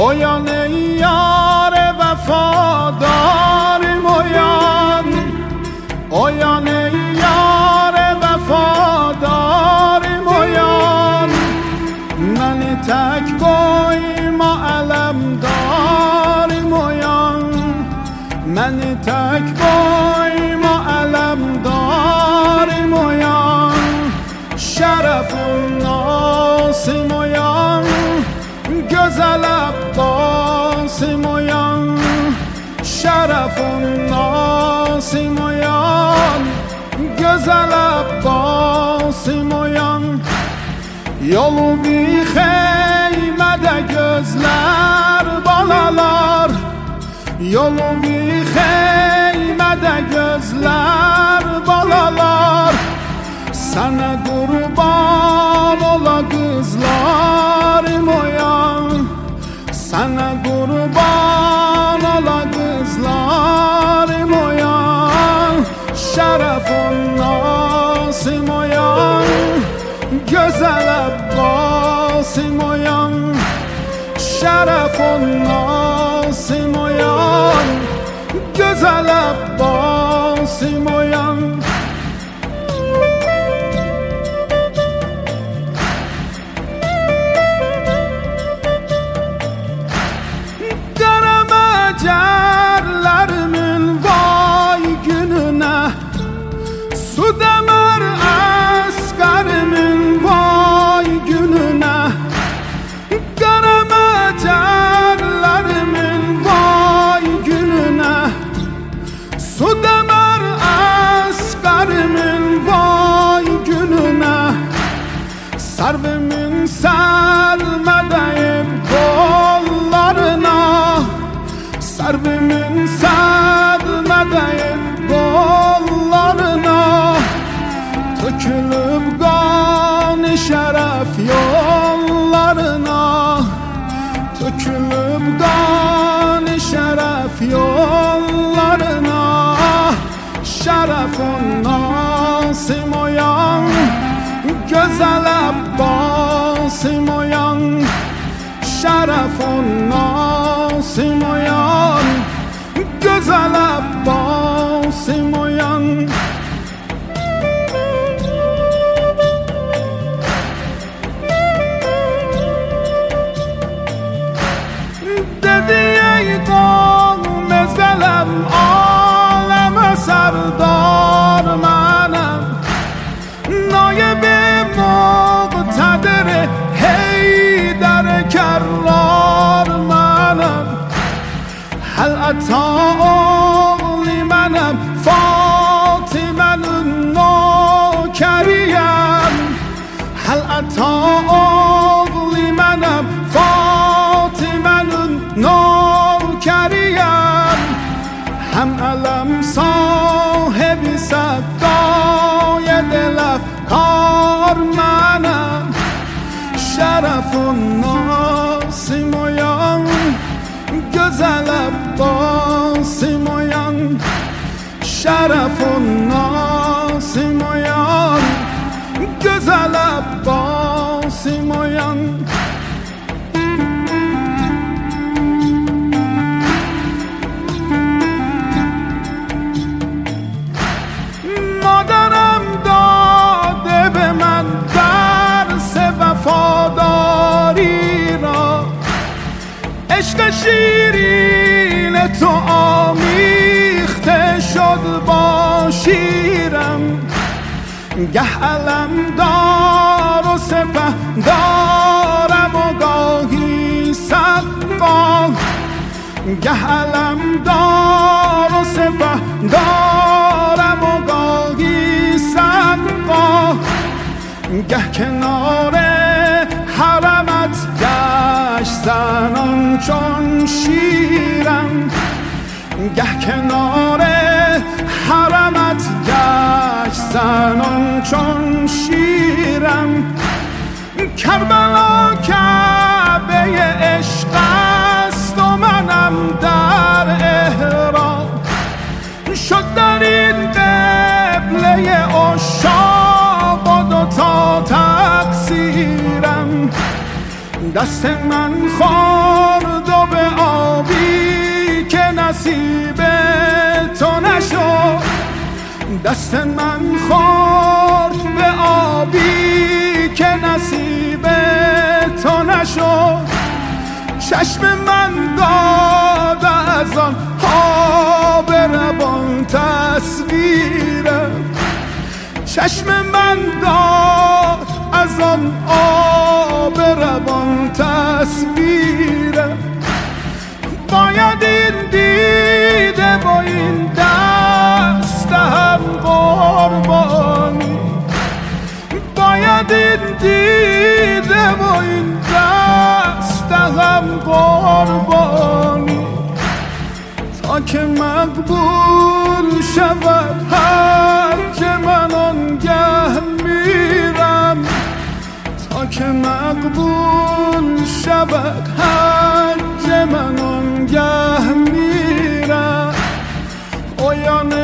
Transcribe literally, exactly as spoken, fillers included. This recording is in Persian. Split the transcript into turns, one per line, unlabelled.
اویان ای یار وفادار مویان، اویان ای یار وفادار مویان، من تک بای ما علم دار مویان، من تک بای ما علم دار مویان، شرف الناس مویان، گزل عباس مویان، شرف الناس مویان، گزل عباس موyan. Yolu bir xeymede gözler balalar, yolu bir xeymede gözler balalar, sana kurban ola kızlar moyan, sana kurban ola kızlar moyan, şerefun nas moyan, güzel Abbas moyan, şerefun nas moyan, güzel Abbas moyan. Cerlerimin vay gününe, su demir askerimin vay gününe, garama cerlerimin vay gününe, su demir askerimin vay gününe, sarvimin sermedeyim kollarına, sarvimin sermedeyim kollarına, tökülüp kan-ı şeref yollarına, tökülüp kan-ı şeref yollarına, şerefun nas-ı moyan, güzel Abbas moyan, şerefun nas-ı moyan, güzel Abbas moyan. Dedi ey kavm ezelem, aleme serdar menem, naib-i muqtedir Heydar kerrar menem, hel ata oğli menem, Fatime'nin nokeriyem, hel ata oğli menem, Fatime'nin nokeriyem, hem elem sahibi seddâye dilef kar menem, şerefun nas-ı moyan, güzel Abbas moyan, şerefun nas-ı moyan, güzel Abbas moyan. Maderem dade be men ders vefadari ra, عشق شیرین تو آمیخته شد با شیرم، گه علم دار و سپه دارم و گاهی سقا، گه علم دار و سپه دارم و گاهی سقا، گه کنار حرمت گشت زنان چون شیرم، گه کنار حرمت گشت زنان چون شیرم، کربلا کعبه عشق است و منم در احرام، شد در این قبله عشاق و دوتا تقصیرم، دست من خورد و نصیب تو نشد، دست من خورد به آبی که نصیب تو نشد، چشم من داد از آن آب روان تصویرم، چشم من داد از آن آب روان تصویرم. باید این دیده و این دست هم قربانی، باید این دیده و این دست هم قربانی، تا که مقبول شود هرچه من آنگه میرم، تا که مقبول شود هرچه من آنگه میرم. اویان